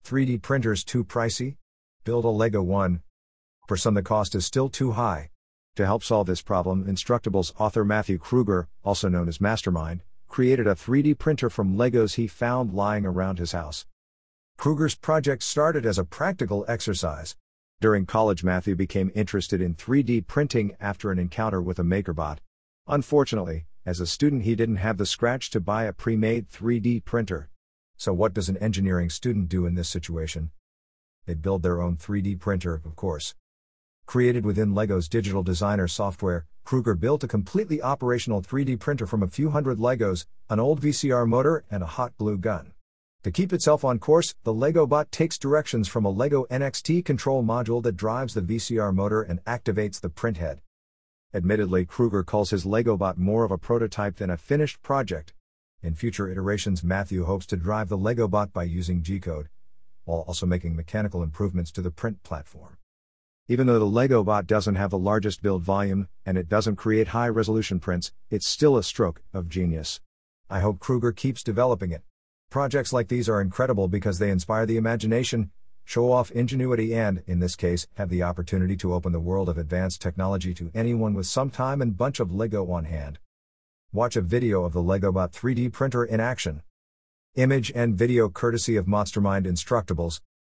3D printers too pricey? Build a Lego one. For some, the cost is still too high. To help solve this problem, Instructables author Matthew Kruger, also known as Mastermind, created a 3D printer from Legos he found lying around his house. Kruger's project started as a practical exercise. During college, Matthew became interested in 3D printing after an encounter with a MakerBot. Unfortunately, as a student, he didn't have the scratch to buy a pre-made 3D printer. So what does an engineering student do in this situation? They build their own 3D printer, of course. Created within Lego's Digital Designer software, Kruger built a completely operational 3D printer from a few hundred Legos, an old VCR motor, and a hot glue gun. To keep itself on course, the LegoBot takes directions from a Lego NXT control module that drives the VCR motor and activates the printhead. Admittedly, Kruger calls his LegoBot more of a prototype than a finished project. In future iterations, Matthew hopes to drive the LegoBot by using G-code, while also making mechanical improvements to the print platform. Even though the LegoBot doesn't have the largest build volume, and it doesn't create high-resolution prints, it's still a stroke of genius. I hope Kruger keeps developing it. Projects like these are incredible because they inspire the imagination, show off ingenuity and, in this case, have the opportunity to open the world of advanced technology to anyone with some time and bunch of Lego on hand. Watch a video of the LegoBot 3D printer in action. Image and video courtesy of Monstermind Instructables.